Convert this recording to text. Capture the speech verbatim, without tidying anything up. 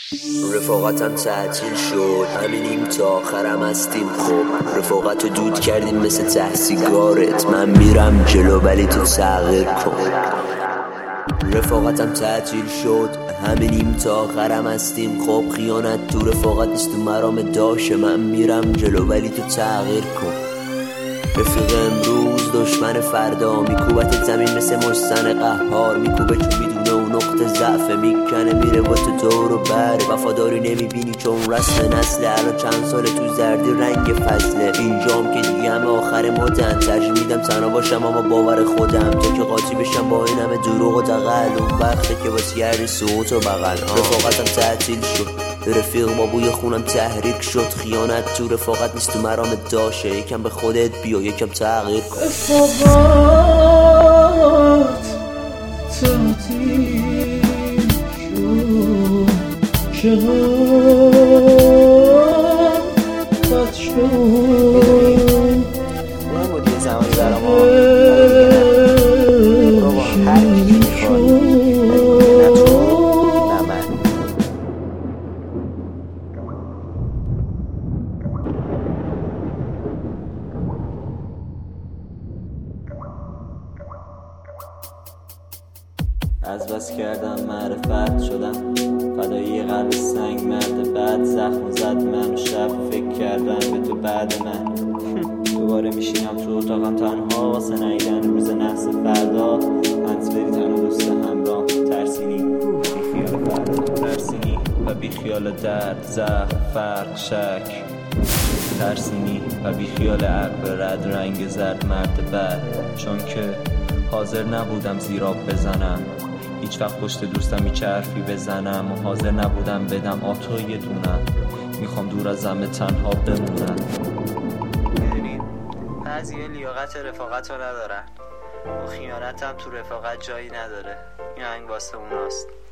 رفاقتم تعطیل شد، همینیم تا آخرم هستیم. خب رفاقتو دود کردیم مثل ته سیگارت، من میرم جلو ولی تو تغییر کن. رفاقتم تعطیل شد، همینیم تا آخرم هستیم. خب خیانت تو رفاقت نیست، تو مرام داشه. من میرم جلو ولی تو تغییر کن. رفیق امروز دشمن فردا، میکوبت زمین مثل مشتن قهار. میکوبه چون میدونه اون نقطه ضعف، میکنه میره با تو دور و بر. وفاداری نمیبینی چون رسم نسل، الان چند سال تو زردی رنگ فصله. اینجام که دیگه همه آخر مدن، ترجیح میدم تنها باشم اما باور خودم، تا که قاطی بشم با این همه دروغ و دغل. اون وقته که واسه گردی صوت و بغل. رفاقتم تعطیل شد، رفیق با بوی خونم تحریک شد. خیانت تو رفاقت نیست، تو مرام داشه. یکم به خودت بیا، یکم تغییر کن. رفاقت تعطیل شد، جهان بد شد. اون بود یه زمانی برا ما بابا هر کی میخواد نه تو نه من. از بس کردم معرفت شدم، فدایی قلب سنگ مرد بعد زخم زد من. شب فکر کردم به تو بعد من. دوباره میشینم تو اتاقم تنها واسه نیدن روز نحس فردا. انت بری تنها دوست همراه، ترسینی بی خیال فردا، ترسینی و بی خیال درد، زخم، فرق، شک. ترسینی و بی خیال عقل رد، رنگ زرد مرد بعد. چون که حاضر نبودم زیراب بزنم، هیچ وقت پشت دوستم هیچ حرفی بزنم. و حاضر نبودم بدم آتو یه دونم، میخوام دور از زمه تنها بمونم. میدونین بعضی لیاقت رفاقت رو ندارن و خیانت هم تو رفاقت جایی نداره. این آهنگ واسه اوناست.